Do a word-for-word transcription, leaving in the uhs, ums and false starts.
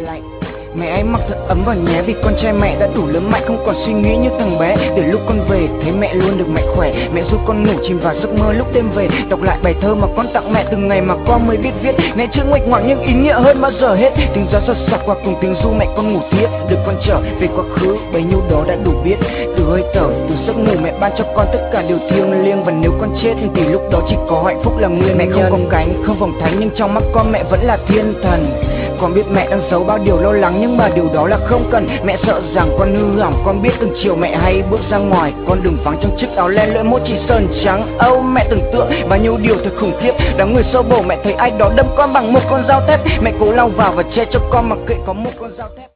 lạnh. Mẹ ấy mặc thật ấm vào nhé, vì con trai mẹ đã đủ lớn mạnh, không còn suy nghĩ như thằng bé. Từ lúc con về thấy mẹ luôn được mạnh khỏe, mẹ giúp con ngủ chìm vào giấc mơ lúc đêm về, đọc lại bài thơ mà con tặng mẹ từng ngày mà con mới biết viết. Mẹ chữ nguệch ngoạc nhưng ý nghĩa hơn bao giờ hết. Tiếng gió xào xạc qua cùng tiếng ru mẹ con ngủ tiếp, được con trở về quá khứ bấy nhiêu đó đã đủ biết. Từ hơi thở, từ giấc ngủ mẹ ban cho con tất cả điều thiêng liêng, và nếu con chết thì lúc đó chỉ có hạnh phúc là nguyên. Mẹ không có cánh, không vòng thánh, nhưng trong mắt con mẹ vẫn là thiên thần. Con biết mẹ đang giấu bao điều lo lắng, nhưng mà điều đó là không cần. Mẹ sợ rằng con hư hỏng, con biết từng chiều mẹ hay bước ra ngoài, con đừng vắng trong chiếc áo len lưỡi mốt chỉ sơn trắng. Âu oh, mẹ tưởng tượng bao nhiêu điều thật khủng khiếp. Đám người xô bồ mẹ thấy ai đó đâm con bằng một con dao thép, mẹ cố lao vào và che cho con mặc kệ có một con dao thép.